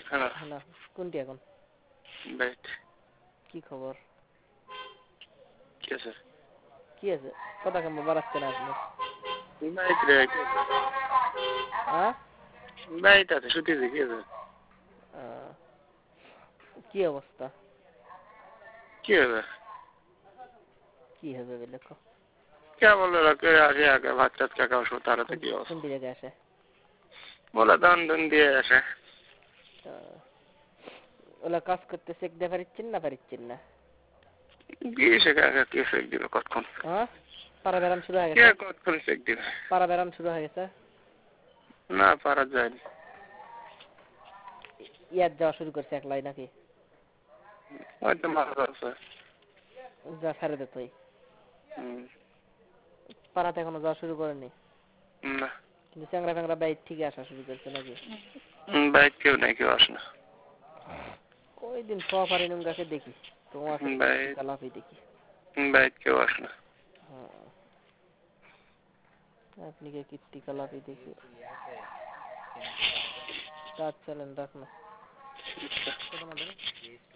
Hello. Hello, কোনটি এখন? Byte. কি খবর? কি আছে? কি আছে? কথা কেমন বাড়াচ্ছে না আপনি? বাইট রে। হ্যাঁ? বাইট আছে, শুতেছি, কি আছে? কি অবস্থা? কি হবে? কি হবে লেখো? क्या बोल रहे थे आगे आगे बात बात क्या का होता रहता की हो কোনটি জায়গায় আসে? बोला दान दन दिए ऐसे ওলা কাজ করতে চেক দিয়ে পারিচ্ছেন না পারিচ্ছেন না? किसे क्या किसे एक दिन कट कौन হ্যাঁ? পাড়া বেড়ান শুরু হয়ে क्या গেছে? कट कौन से एक दिन পাড়া বেড়ান শুরু হয়ে গেছে? ना पारा जाए ইয়াদ যাওয়া শুরু করছে একলাই নাকি? वो तो मार से যা ছেড়ে দে তুই। পাড়াতে এখনো যাওয়া শুরু করেনি? ना কিন্তু চ্যাংরা ফ্যাংরা বাইর থেকে আসা শুরু করছে নাকি? बाइक क्यों नहीं क्यों आसना ওই দিন সফারি নুঙ্গাকে দেখি, তোমাকে কালাপি দেখি। बाइक क्यों आसना আপনি কে কীর্তি কালাপি দেখি। কাজ চলেন রাখ না।